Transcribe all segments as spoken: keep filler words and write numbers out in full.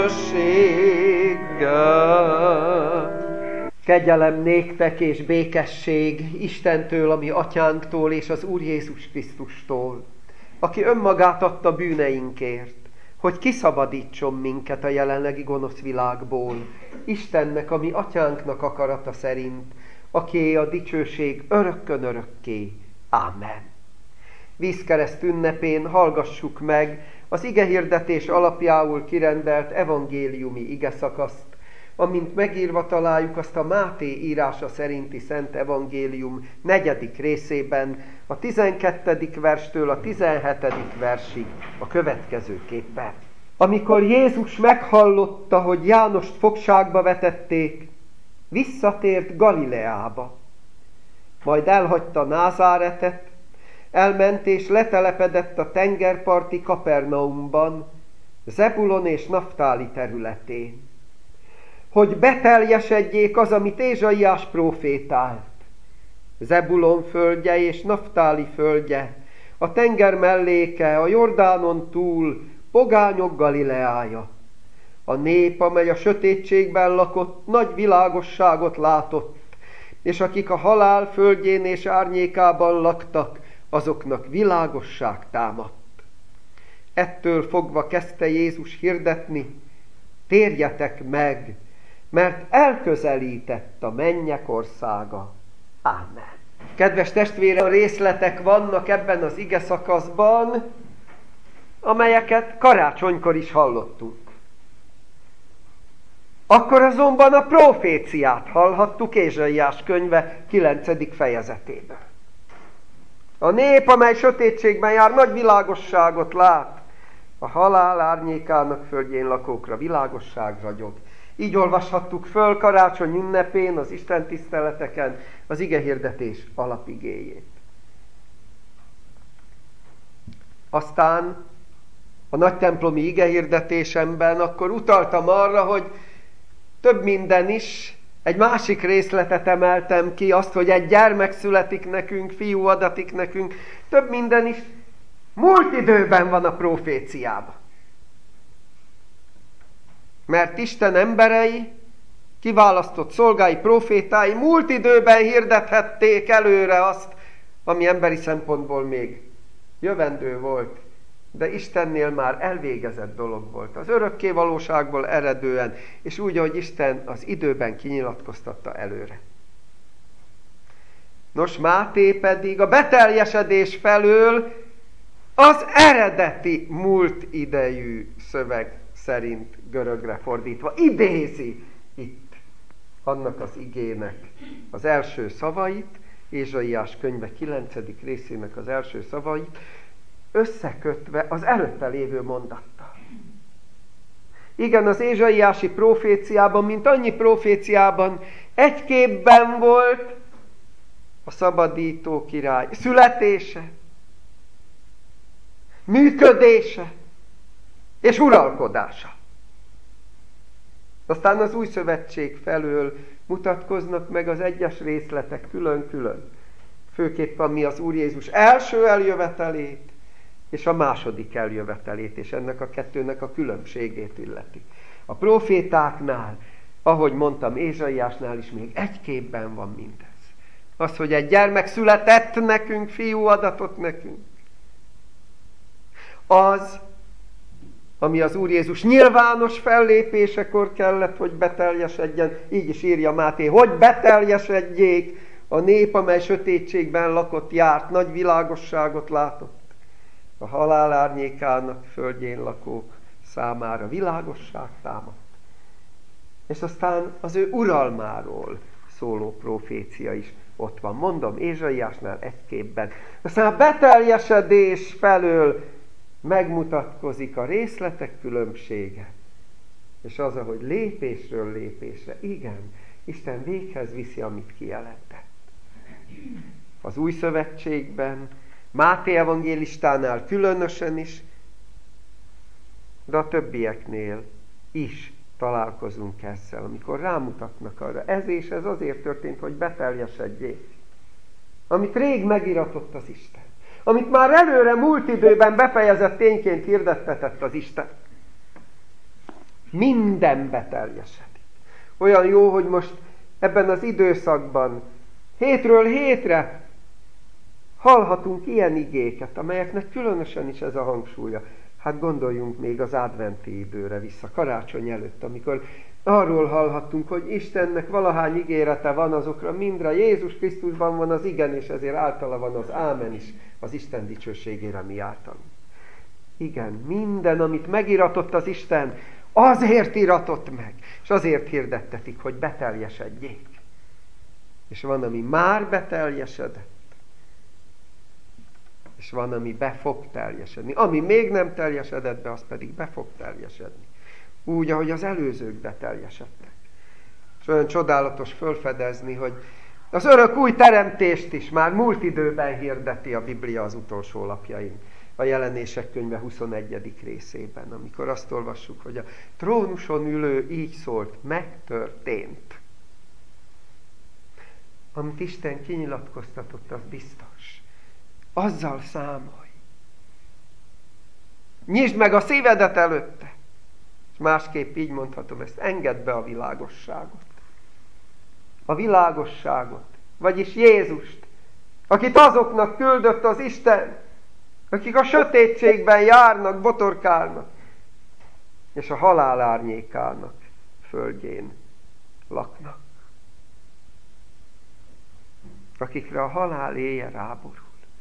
közösséggel. Kegyelem néktek és békesség Istentől, ami atyánktól és az Úr Jézus Krisztustól, aki önmagát adta bűneinkért, hogy kiszabadítson minket a jelenlegi gonosz világból, Istennek, ami atyánknak akarata szerint, akié a dicsőség örökkön örökké. Ámen. Vízkereszt ünnepén hallgassuk meg az igehirdetés alapjául kirendelt evangéliumi igeszakaszt, amint megírva találjuk azt a Máté írása szerinti Szent Evangélium negyedik részében, a tizenkettedik verstől a tizenhetedik versig a következőképpen. Amikor Jézus meghallotta, hogy Jánost fogságba vetették, visszatért Galileába. Majd elhagyta Názáretet, elment és letelepedett a tengerparti Kapernaumban, Zebulon és Naftáli területén, hogy beteljesedjék az, amit Ézsaiás prófétált. Zebulon földje és Naftáli földje, a tenger melléke, a Jordánon túl, pogányok Galileája. A nép, amely a sötétségben lakott, nagy világosságot látott, és akik a halál földjén és árnyékában laktak, azoknak világosság támadt. Ettől fogva kezdte Jézus hirdetni: térjetek meg, mert elközelített a mennyek országa. Ámen. Kedves testvérem, részletek vannak ebben az ige szakaszban, amelyeket karácsonykor is hallottunk. Akkor azonban a proféciát hallhattuk Ézsaiás könyve kilencedik fejezetében. A nép, amely sötétségben jár, nagy világosságot lát. A halál árnyékának földjén lakókra világosság ragyog. Így olvashattuk föl karácsony ünnepén, az Isten tiszteleteken az igehirdetés alapigéjét. Aztán a nagytemplomi igehirdetésemben akkor utaltam arra, hogy több minden is, egy másik részletet emeltem ki, azt, hogy egy gyermek születik nekünk, fiú adatik nekünk, több minden is múlt időben van a proféciában. Mert Isten emberei, kiválasztott szolgái, profétái múlt időben hirdethették előre azt, ami emberi szempontból még jövendő volt, de Istennél már elvégezett dolog volt. Az örökké valóságból eredően, és úgy, ahogy Isten az időben kinyilatkoztatta előre. Nos, Máté pedig a beteljesedés felől az eredeti múlt idejű szöveg szerint görögre fordítva idézi itt annak az igének az első szavait, Ézsaiás könyve kilencedik részének az első szavait, összekötve az előtte lévő mondattal. Igen, az ézsaiási proféciában, mint annyi proféciában, egy képben volt a szabadító király születése, működése és uralkodása. Aztán az új szövetség felől mutatkoznak meg az egyes részletek külön-külön. Főképp ami az Úr Jézus első eljövetelét, és a második eljövetelét, és ennek a kettőnek a különbségét illeti. A profétáknál, ahogy mondtam, Ézsaiásnál is még egy képben van mindez. Az, hogy egy gyermek született nekünk, fiú adatott nekünk. Az, ami az Úr Jézus nyilvános fellépésekor kellett, hogy beteljesedjen, így is írja Máté, hogy beteljesedjék a nép, amely sötétségben lakott, járt, nagy világosságot látott. A halál árnyékának földjén lakók számára világosság támadt. És aztán az ő uralmáról szóló profécia is ott van. Mondom, Ézsaiásnál egy képben. Aztán a beteljesedés felől megmutatkozik a részletek különbsége. És az, ahogy lépésről lépésre, igen, Isten véghez viszi, amit kijelentett. Az új szövetségben, Máté evangélistánál különösen is, de a többieknél is találkozunk ezzel, amikor rámutatnak arra. Ez és ez azért történt, hogy beteljesedjék. Amit rég megiratott az Isten. Amit már előre múlt időben befejezett tényként hirdettetett az Isten. Minden beteljesedik. Olyan jó, hogy most ebben az időszakban, hétről hétre hallhatunk ilyen igéket, amelyeknek különösen is ez a hangsúlya. Hát gondoljunk még az adventi időre vissza, karácsony előtt, amikor arról hallhattunk, hogy Istennek valahány ígérete van, azokra mindre Jézus Krisztusban van az igen, és ezért általa van az ámen is az Isten dicsőségére mi általunk. Igen, minden, amit megiratott az Isten, azért iratott meg, és azért hirdettetik, hogy beteljesedjék. És van, ami már beteljesedett, és van, ami be fog teljesedni. Ami még nem teljesedett be, az pedig be fog teljesedni. Úgy, ahogy az előzők beteljesedtek. És olyan csodálatos fölfedezni, hogy az örök új teremtést is már múlt időben hirdeti a Biblia az utolsó lapjain. A Jelenések könyve huszonegyedik részében, amikor azt olvassuk, hogy a trónuson ülő így szólt, megtörtént. Amit Isten kinyilatkoztatott, az biztos. Azzal számolj. Nyisd meg a szívedet előtte. És másképp így mondhatom ezt, engedd be a világosságot. A világosságot, vagyis Jézust, akit azoknak küldött az Isten, akik a sötétségben járnak, botorkálnak, és a halál árnyékának földjén laknak. Akikre a halál éje ráborul.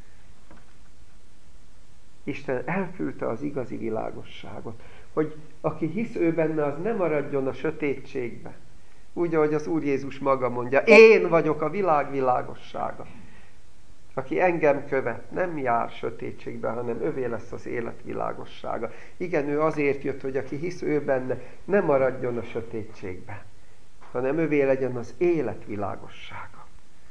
Isten elküldte az igazi világosságot, hogy aki hisz ő benne, az nem maradjon a sötétségben. Úgy, ahogy az Úr Jézus maga mondja, én vagyok a világ világossága. Aki engem követ, nem jár sötétségben, hanem övé lesz az élet világossága. Igen, ő azért jött, hogy aki hisz ő benne, nem maradjon a sötétségben, hanem övé legyen az élet világossága.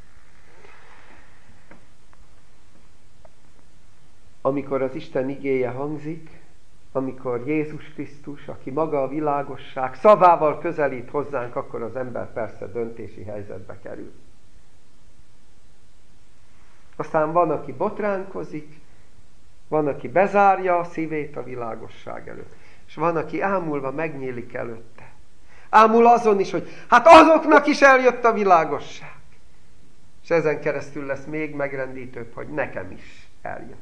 Amikor az Isten igéje hangzik, amikor Jézus Krisztus, aki maga a világosság, szavával közelít hozzánk, akkor az ember persze döntési helyzetbe kerül. Aztán van, aki botránkozik, van, aki bezárja a szívét a világosság előtt, és van, aki ámulva megnyílik előtte. Ámul azon is, hogy hát azoknak is eljött a világosság. És ezen keresztül lesz még megrendítőbb, hogy nekem is eljött.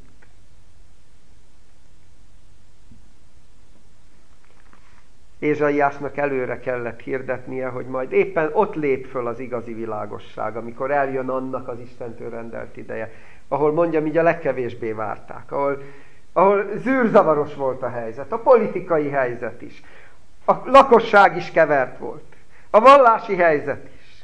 Ézsaiásnak előre kellett hirdetnie, hogy majd éppen ott lép föl az igazi világosság, amikor eljön annak az Istentől rendelt ideje, ahol mondjam, így a legkevésbé várták, ahol, ahol zűrzavaros volt a helyzet, a politikai helyzet is, a lakosság is kevert volt, a vallási helyzet is.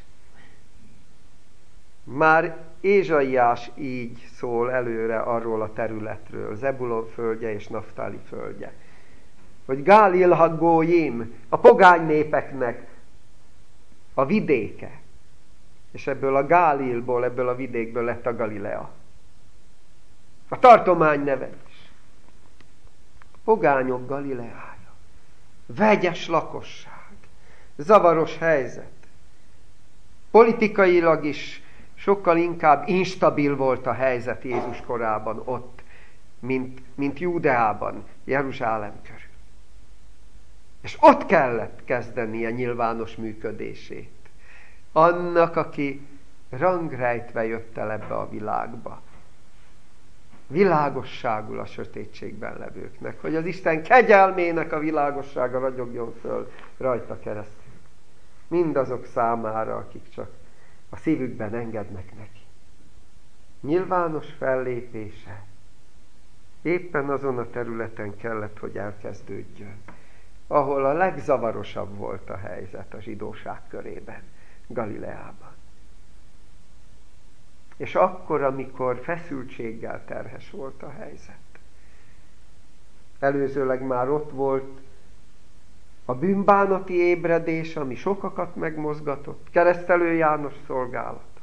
Már Ézsaiás így szól előre arról a területről, Zebulon földje és Naftáli földje, hogy Gálil ha-gójim, a pogány népeknek a vidéke. És ebből a Gálilból, ebből a vidékből lett a Galilea. A tartomány neve is. Pogányok Galileája. Vegyes lakosság. Zavaros helyzet. Politikailag is sokkal inkább instabil volt a helyzet Jézus korában ott, mint, mint Júdeában, Jeruzsálem körül. És ott kellett kezdenie nyilvános működését. Annak, aki rangrejtve jött el ebbe a világba. Világosságul a sötétségben levőknek, hogy az Isten kegyelmének a világossága ragyogjon föl rajta keresztül. Mindazok számára, akik csak a szívükben engednek neki. Nyilvános fellépése éppen azon a területen kellett, hogy elkezdődjön, ahol a legzavarosabb volt a helyzet a zsidóság körében, Galileában. És akkor, amikor feszültséggel terhes volt a helyzet. Előzőleg már ott volt a bűnbánati ébredés, ami sokakat megmozgatott, Keresztelő János szolgálata.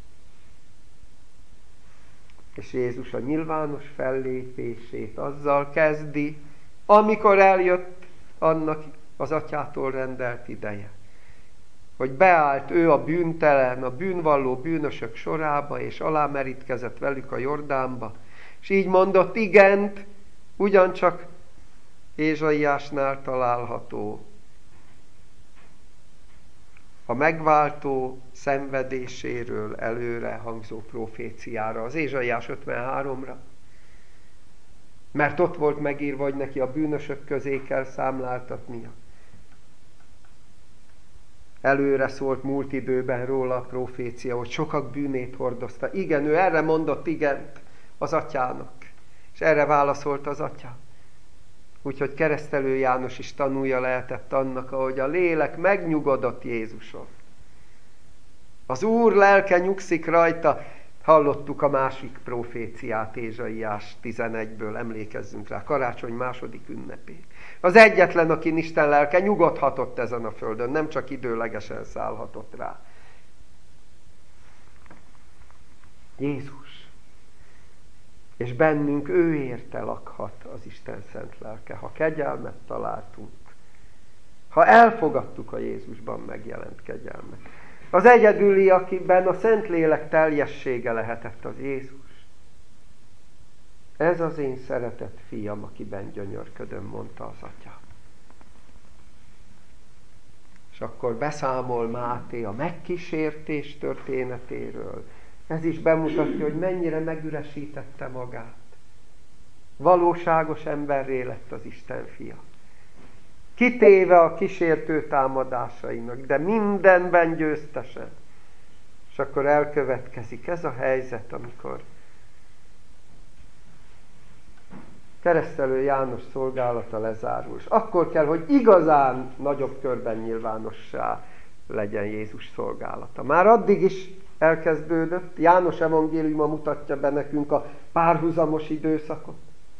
És Jézus a nyilvános fellépését azzal kezdi, amikor eljött annak az atyától rendelt ideje. Hogy beállt ő a bűntelen, a bűnvalló bűnösök sorába, és alámerítkezett velük a Jordánba, és így mondott igent, ugyancsak Ézsaiásnál található a megváltó szenvedéséről előre hangzó proféciára, az Ézsaiás ötvenháromra. Mert ott volt megírva, hogy neki a bűnösök közé kell számláltatnia. Előre szólt múlt időben róla a profécia, hogy sokak bűnét hordozta. Igen, ő erre mondott igent az atyának. És erre válaszolt az atya. Úgyhogy Keresztelő János is tanulja lehetett annak, ahogy a lélek megnyugodott Jézuson. Az Úr lelke nyugszik rajta. Hallottuk a másik proféciát Ézsaiás tizenegyből, emlékezzünk rá, karácsony második ünnepén. Az egyetlen, akin Isten lelke nyugodhatott ezen a földön, nem csak időlegesen szállhatott rá. Jézus. És bennünk ő érte lakhat az Isten szent lelke, ha kegyelmet találtunk. Ha elfogadtuk a Jézusban megjelent kegyelmet. Az egyedüli, akiben a Szentlélek teljessége lehetett, az Jézus. Ez az én szeretett fiam, akiben gyönyörködöm, mondta az atya. És akkor beszámol Máté a megkísértés történetéről. Ez is bemutatja, hogy mennyire megüresítette magát. Valóságos emberré lett az Isten fia. Kitéve a kísértő támadásainak, de mindenben győztesen. És akkor elkövetkezik ez a helyzet, amikor Keresztelő János szolgálata lezárul. És akkor kell, hogy igazán nagyobb körben nyilvánossá legyen Jézus szolgálata. Már addig is elkezdődött, János evangéliuma mutatja be nekünk a párhuzamos időszakot.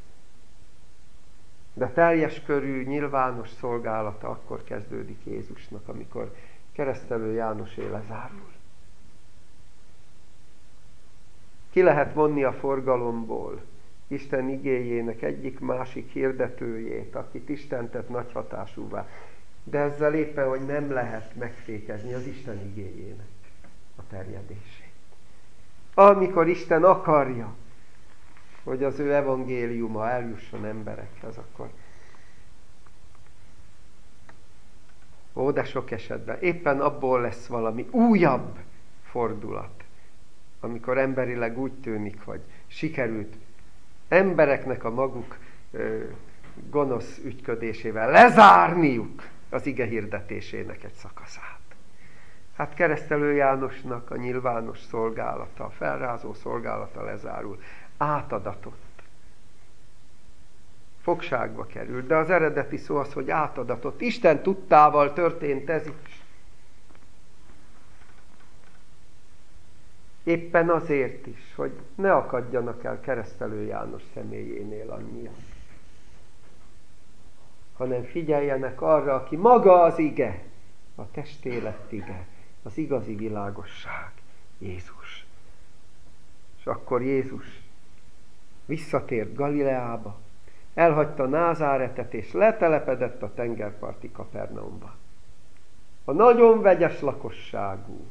De teljes körű, nyilvános szolgálata akkor kezdődik Jézusnak, amikor Keresztelő Jánosé lezárul. Ki lehet vonni a forgalomból Isten igéjének egyik-másik hirdetőjét, akit Isten tett nagy hatásúvá. De ezzel éppen, hogy nem lehet megfékezni az Isten igéjének a terjedését. Amikor Isten akarja, hogy az ő evangéliuma eljusson emberekhez, akkor ó, de sok esetben éppen abból lesz valami újabb fordulat, amikor emberileg úgy tűnik, hogy sikerült embereknek a maguk ö, gonosz ügyködésével lezárniuk az ige hirdetésének egy szakaszát. Hát Keresztelő Jánosnak a nyilvános szolgálata, a felrázó szolgálata lezárul. Átadatott. Fogságba került, de az eredeti szó az, hogy átadatott. Isten tudtával történt ez is. Éppen azért is, hogy ne akadjanak el Keresztelő János személyénél annyian, hanem figyeljenek arra, aki maga az ige, a testé lett ige, az igazi világosság, Jézus. És akkor Jézus visszatért Galileába, elhagyta Názáretet, és letelepedett a tengerparti Kapernaumba. A nagyon vegyes lakosságú,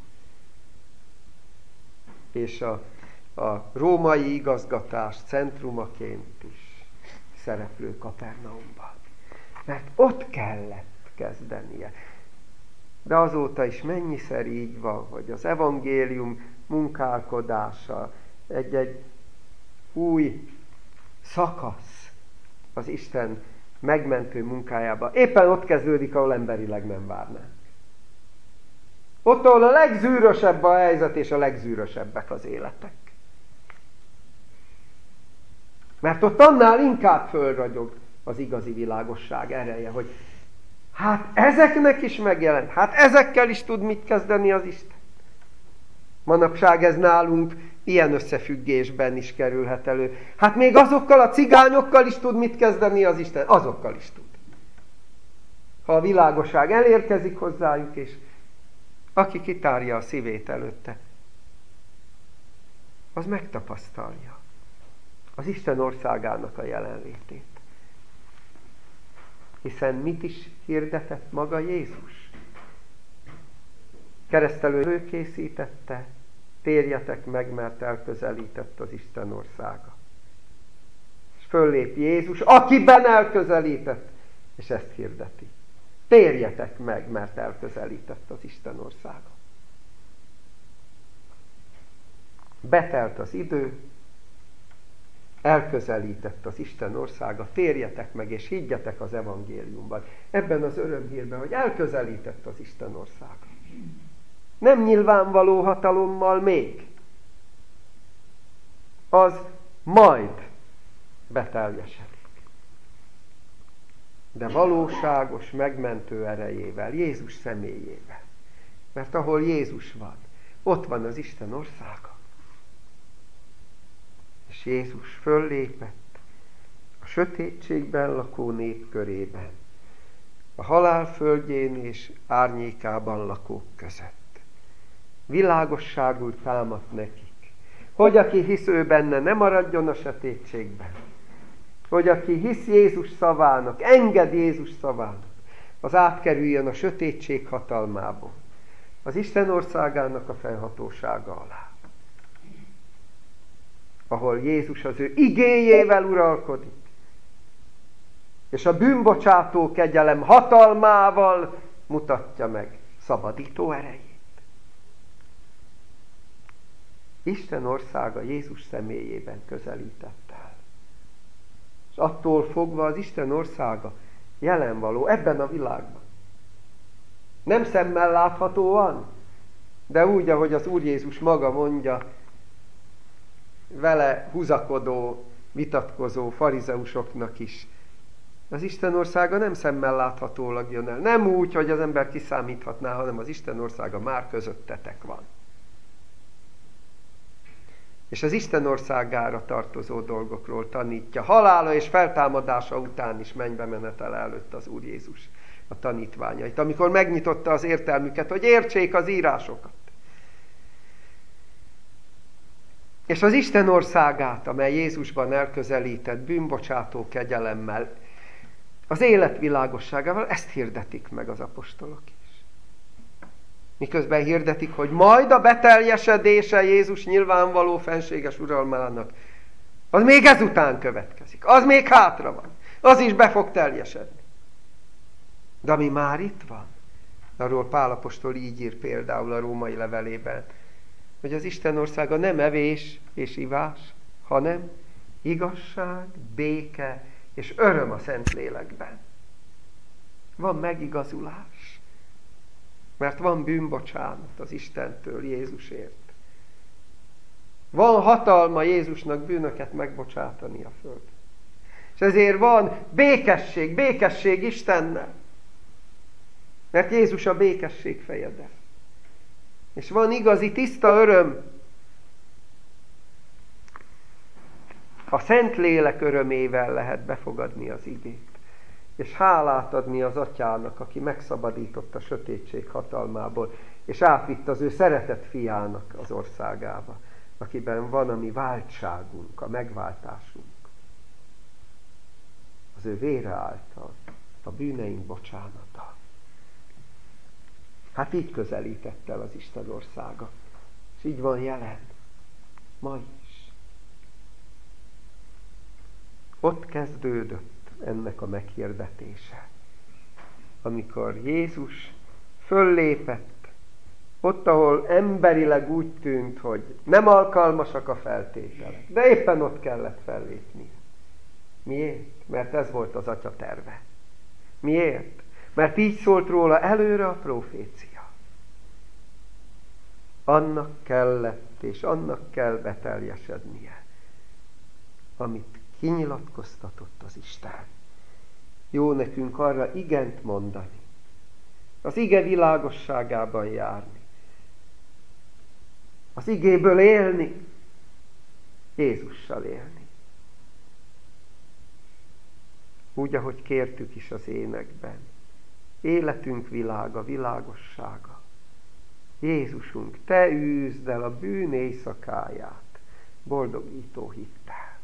és a, a római igazgatás centrumaként is szereplő Kapernaumban. Mert ott kellett kezdenie. De azóta is mennyiszer így van, hogy az evangélium munkálkodása egy-egy új szakasz az Isten megmentő munkájába. Éppen ott kezdődik, ahol emberileg nem várnánk. Ott, ahol a legzűrösebb a helyzet, és a legzűrösebbek az életek. Mert ott annál inkább fölragyog az igazi világosság ereje, hogy hát ezeknek is megjelent, hát ezekkel is tud mit kezdeni az Isten. Manapság ez nálunk ilyen összefüggésben is kerülhet elő. Hát még azokkal a cigányokkal is tud mit kezdeni az Isten, azokkal is tud. Ha a világosság elérkezik hozzájuk, és aki kitárja a szívét előtte, az megtapasztalja az Isten országának a jelenlétét. Hiszen mit is hirdetett maga Jézus? Keresztelő előkészítette, térjetek meg, mert elközelített az Isten országa. És föllép Jézus, akiben elközelített, és ezt hirdeti. Térjetek meg, mert elközelített az Isten országa. Betelt az idő, elközelített az Isten országa, térjetek meg és higgyetek az evangéliumban. Ebben az örömhírben, hogy elközelített az Isten országa. Nem nyilvánvaló hatalommal még. Az majd beteljesedik. De valóságos, megmentő erejével, Jézus személyével. Mert ahol Jézus van, ott van az Isten országa. És Jézus föllépett a sötétségben lakó nép körében, a halál földjén és árnyékában lakók között. Világosságul támadt nekik, hogy aki hisz ő benne, ne maradjon a sötétségben. Hogy aki hisz Jézus szavának, enged Jézus szavának, az átkerüljön a sötétség hatalmából, az Isten országának a felhatósága alá. Ahol Jézus az ő igéjével uralkodik, és a bűnbocsátó kegyelem hatalmával mutatja meg szabadító erejét. Isten országa Jézus személyében közelített el. És attól fogva az Isten országa jelen való ebben a világban. Nem szemmel láthatóan, de úgy, ahogy az Úr Jézus maga mondja, vele húzakodó, vitatkozó farizeusoknak is. Az Isten országa nem szemmel láthatólag jön el. Nem úgy, hogy az ember kiszámíthatná, hanem az Isten országa már közöttetek van. És az Isten országára tartozó dolgokról tanítja. Halála és feltámadása után is mennybe menetele előtt az Úr Jézus a tanítványait, amikor megnyitotta az értelmüket, hogy értsék az írásokat. És az Isten országát, amely Jézusban elközelített bűnbocsátó kegyelemmel, az élet világosságával, ezt hirdetik meg az apostolok is. Miközben hirdetik, hogy majd a beteljesedése Jézus nyilvánvaló fenséges uralmának, az még ezután következik. Az még hátra van. Az is be fog teljesedni. De ami már itt van, arról Pál apostol így ír például a római levelében, hogy az Isten országa nem evés és ivás, hanem igazság, béke és öröm a Szentlélekben. Van megigazulás, mert van bűnbocsánat az Istentől Jézusért. Van hatalma Jézusnak bűnöket megbocsátani a föld. És ezért van békesség, békesség Istennel. Mert Jézus a békesség fejede. És van igazi, tiszta öröm. A Szentlélek örömével lehet befogadni az igét. És hálát adni az Atyának, aki megszabadított a sötétség hatalmából, és átvitt az ő szeretett fiának az országába, akiben van a mi váltságunk, a megváltásunk. Az ő vére által, a bűneink bocsánata. Hát így közelített el az Isten országa. És így van jelen. Ma is. Ott kezdődött ennek a meghirdetése. Amikor Jézus föllépett, ott, ahol emberileg úgy tűnt, hogy nem alkalmasak a feltételek, de éppen ott kellett fellépnie. Miért? Mert ez volt az Atya terve. Miért? Mert így szólt róla előre a profécia. Annak kellett, és annak kell beteljesednie, amit kinyilatkoztatott az Isten. Jó nekünk arra igent mondani, az ige világosságában járni, az igéből élni, Jézussal élni. Úgy, ahogy kértük is az énekben. Életünk világa, világossága. Jézusunk, te űzd el a bűn éjszakáját, boldogító hittel.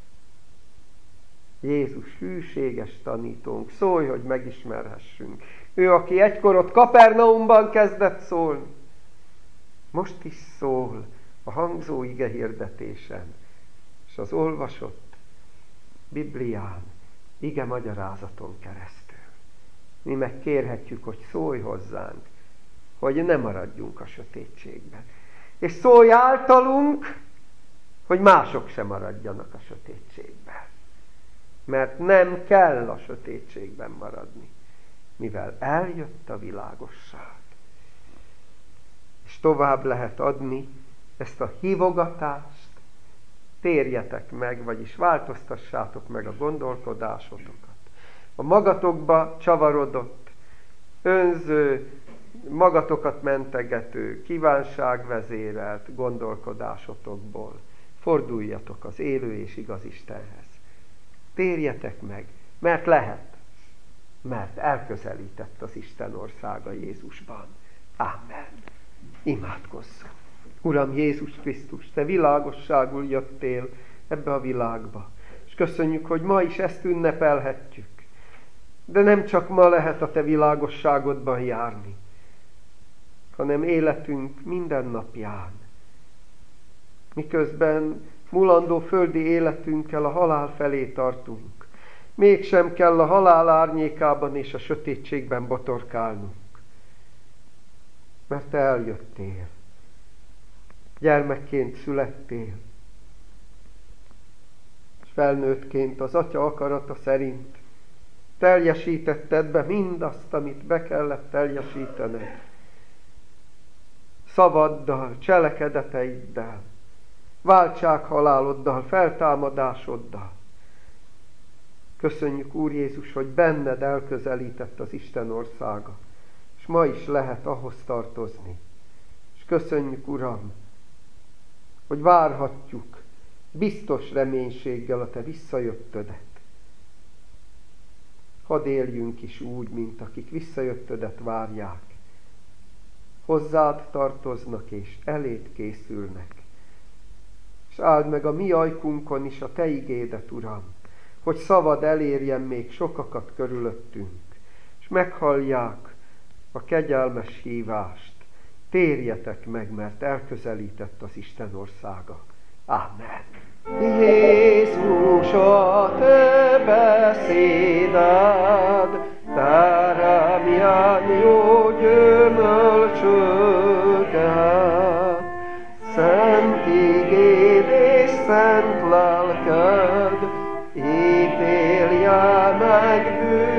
Jézus hűséges tanítónk, szólj, hogy megismerhessünk. Ő, aki egykor ott Kapernaumban kezdett szólni, most is szól a hangzó ige hirdetésen, és az olvasott Biblián, ige magyarázaton keresztül. mi megkérhetjük, hogy szólj hozzánk, hogy ne maradjunk a sötétségben. És szólj általunk, hogy mások sem maradjanak a sötétségben. Mert nem kell a sötétségben maradni, mivel eljött a világosság. És tovább lehet adni ezt a hívogatást, térjetek meg, vagyis változtassátok meg a gondolkodásotokat. A magatokba csavarodott, önző, magatokat mentegető, kívánságvezérelt gondolkodásotokból forduljatok az élő és igaz Istenhez. Térjetek meg, mert lehet, mert elközelített az Isten országa Jézusban. Ámen. Imádkozzunk. Uram Jézus Krisztus, Te világosságul jöttél ebbe a világba, és köszönjük, hogy ma is ezt ünnepelhetjük. De nem csak ma lehet a Te világosságodban járni, hanem életünk minden napján. Miközben mulandó földi életünkkel a halál felé tartunk, mégsem kell a halál árnyékában és a sötétségben botorkálnunk. Mert Te eljöttél, gyermekként születtél, és felnőttként az Atya akarata szerint teljesítetted be mindazt, amit be kellett teljesítened. Szavaddal, cselekedeteiddel, váltsághaláloddal, feltámadásoddal. Köszönjük, Úr Jézus, hogy benned elközelített az Isten országa, és ma is lehet ahhoz tartozni. És köszönjük, Uram, hogy várhatjuk biztos reménységgel a Te visszajöttödet. Hadd éljünk is úgy, mint akik visszajöttödet várják. Hozzád tartoznak és eléd készülnek. És áld meg a mi ajkunkon is a Te igédet, Uram, hogy szavad elérjen még sokakat körülöttünk, és meghallják a kegyelmes hívást. Térjetek meg, mert elközelített az Isten országa. Ámen. Jézus, a Te beszéded teremjen jó gyümölcsöket, szent igéd és szent lelked ítélje meg bűnöket.